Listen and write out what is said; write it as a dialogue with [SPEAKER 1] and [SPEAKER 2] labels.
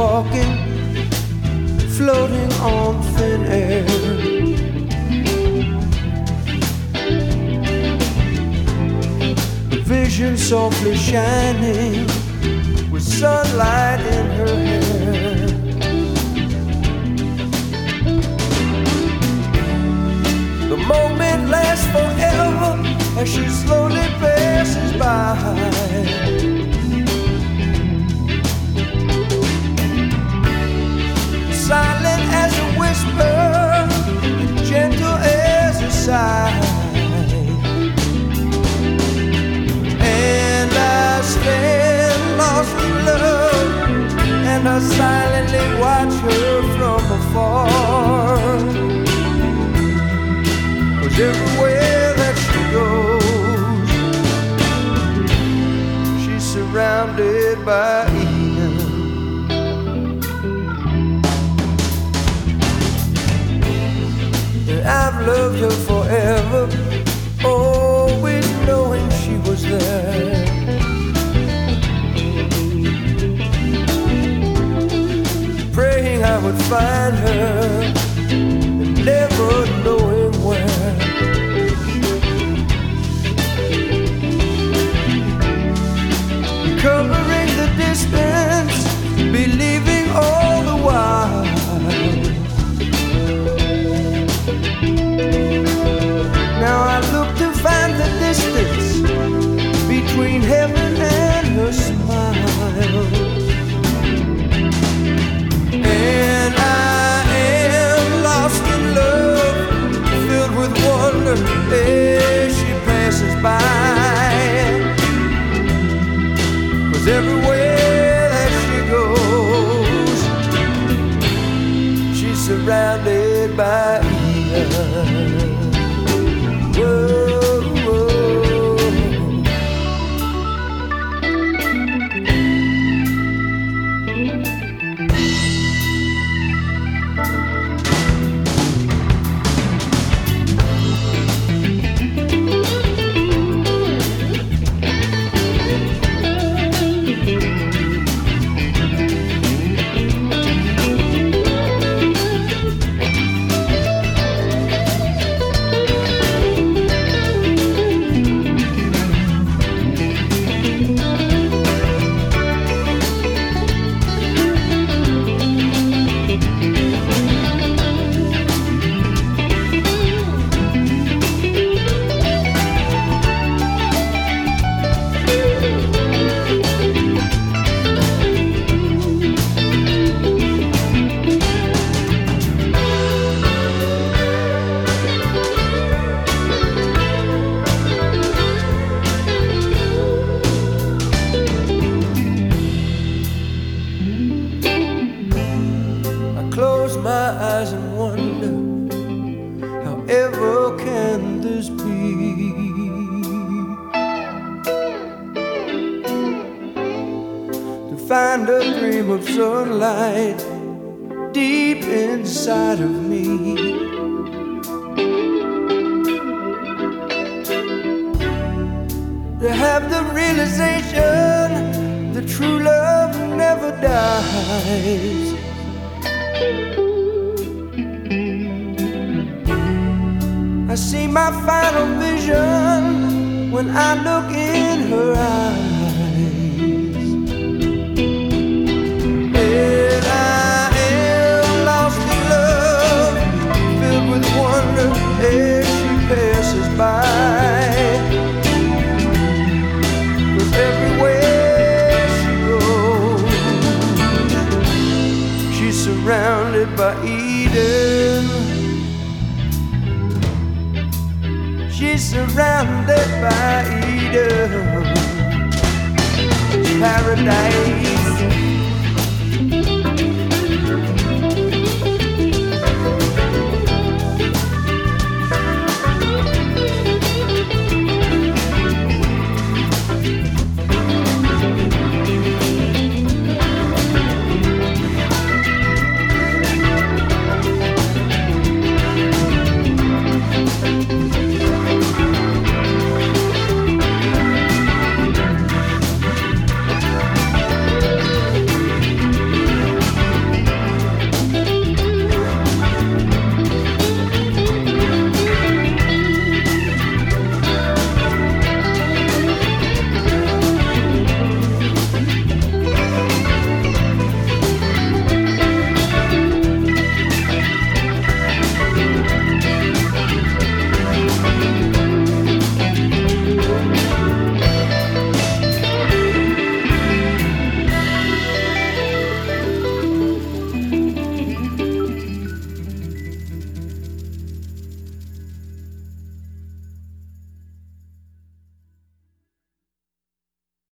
[SPEAKER 1] walking, floating on thin air. Vision softly shining with sunlight in her hair. The moment lasts forever as she slowly passes by. Silent as a whisper, gentle as a sigh. And I stand lost in love, and I silently watch her from afar. 'Cause everywhere that she goes, she's surrounded by Eden. And I've loved her forever, always knowing she was there. Praying I would find her, and never knowing where. Covering the distance, believing all the while. Now I look to find the distance between heaven and her smile. And I am lost in love, filled with wonder as she passes by. 'Cause everywhere that she goes, she's surrounded by Eden. Whoa, whoa. Close my eyes and wonder, however can this be? To find a dream of sunlight deep inside of me. To have the realization that true love never dies. I see my final vision when I look in her eyes. And I am lost in love, filled with wonder as she passes by. 'Cause everywhere she goes, she's surrounded by Eden. She's surrounded by Eden, paradise.